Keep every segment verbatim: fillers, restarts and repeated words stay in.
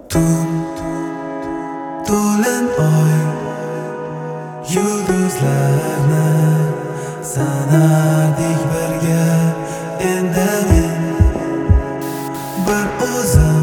Tun to'lin oy yulduzlarni sanardik birga. Endi men bir o'zim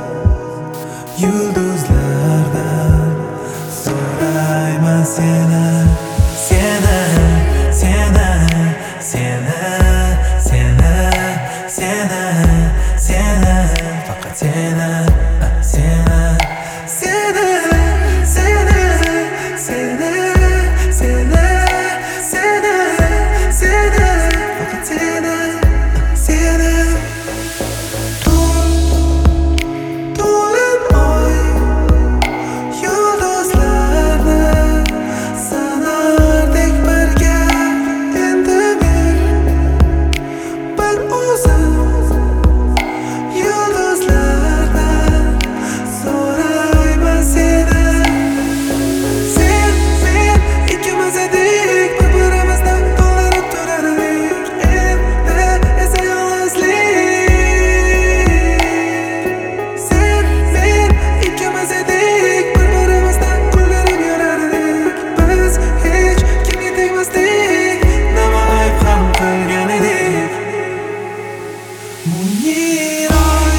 yulduzlardan so'rayman seni, seni, seni, seni, seni, seni, seni, faqat seni, seni, seni, seni, seni, seni, seni, seni, faqat seni, seni. Tun to'lin oy yulduzlarni sanardik birga. Endi men bir o'zim yulduzlardan so'rayman seni. Sen, men ikkimiz edik, bir-birimizdan to'ldirib turardik. Endi esa yolg'izlik. Sen, men ikkimiz edik, bir-birimizdan kuldirib yurardik. Biz hech kimga tegmasdik, nima ayb ham qilgan edik. Mungiroy,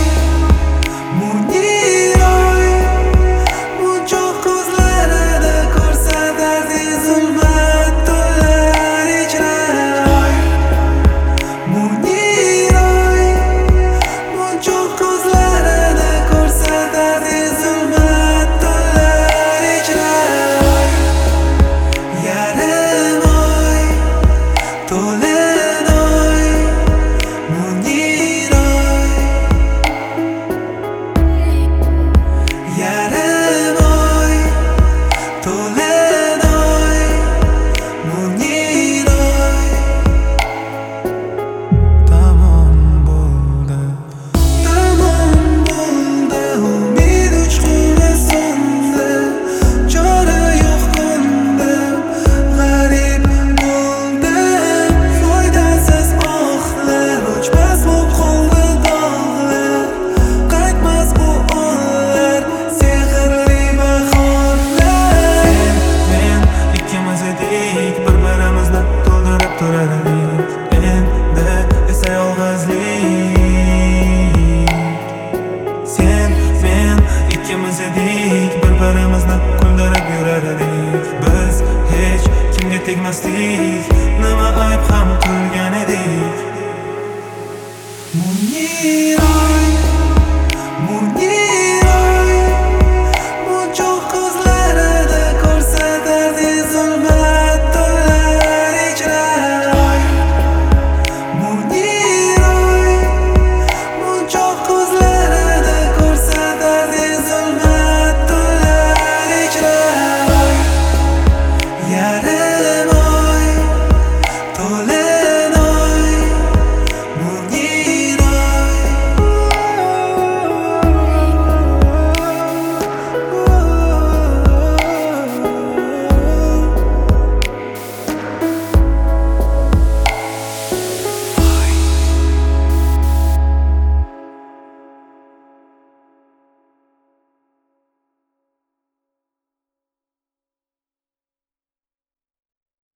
mungiroy, munchoq ko'zlarida ko'rsatardi zulmat tunlar ichra. Mungiroy, munchoq ko'zlarida ko'rsatardi zulmat tunlar ichra. Yarim oy, to'lin oy, mungiroy, yarim oy, to'lin oy, mungiroy. Tamom bo'ldi, tamom bo'ldi, umid uchquni so'ndi, chora yo'q ko'ndim, g'arib bo'ldim. Foydasiz ohlar, o'chmas bo'lib qoldi dog'lar, qaytmas bu onlar, sehrli bahorlar. Sen, men ikkimiz edik, bir-birimizni to'ldirib turardik. Endi esa yolg'izlik. Sen, men ikkimiz edik, bir-birimizni kuldirib yurardik. Biz hech kimga tegmasdik, nima ayb ham qilgan edik.